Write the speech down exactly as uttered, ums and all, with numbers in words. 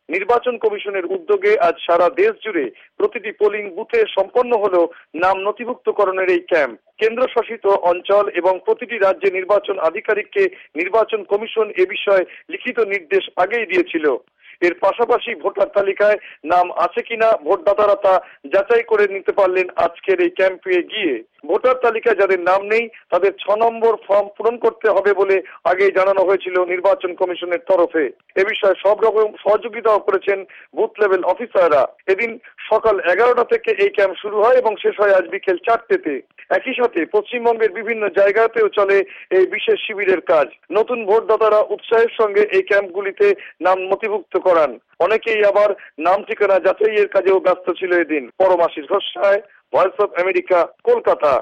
নির্বাচন কমিশনের উদ্যোগে আজ সারা দেশ জুড়ে প্রতিটি পোলিং বুথে সম্পন্ন হলো নাম নথিভুক্তকরণের এই ক্যাম্প। কেন্দ্রশাসিত অঞ্চল এবং প্রতিটি রাজ্যে নির্বাচন আধিকারিককে নির্বাচন কমিশন এ বিষয়ে লিখিত নির্দেশ আগেই দিয়েছিল। এর পাশাপাশি ভোটার তালিকায় নাম আছে কিনা ভোটদাতারা তা যাচাই করে নিতে পারলেন আজকের এই ক্যাম্পে গিয়ে। ভোটার তালিকায় যাদের নাম নেই তাদের ছ নম্বর ফর্ম পূরণ করতে হবে বলে আগে জানানো হয়েছিল নির্বাচন কমিশনের তরফে। এ বিষয়ে সব রকম সহযোগিতাও করেছেন বুথ লেভেল অফিসাররা। এদিন সকাল এগারোটা থেকে এই ক্যাম্প শুরু হয় এবং শেষ হয় আজ বিকেল চারটেতে। একই সাথে পশ্চিমবঙ্গের বিভিন্ন জায়গাতেও চলে এই বিশেষ শিবিরের কাজ। নতুন ভোটদাতারা উৎসাহের সঙ্গে এই ক্যাম্পগুলিতে নাম নথিভুক্ত করান। অনেকেই আবার নাম ঠিকানা যাচাইয়ের কাজেও ব্যস্ত ছিল এদিন। Paramashis Ghosh, voice of America, Kolkata.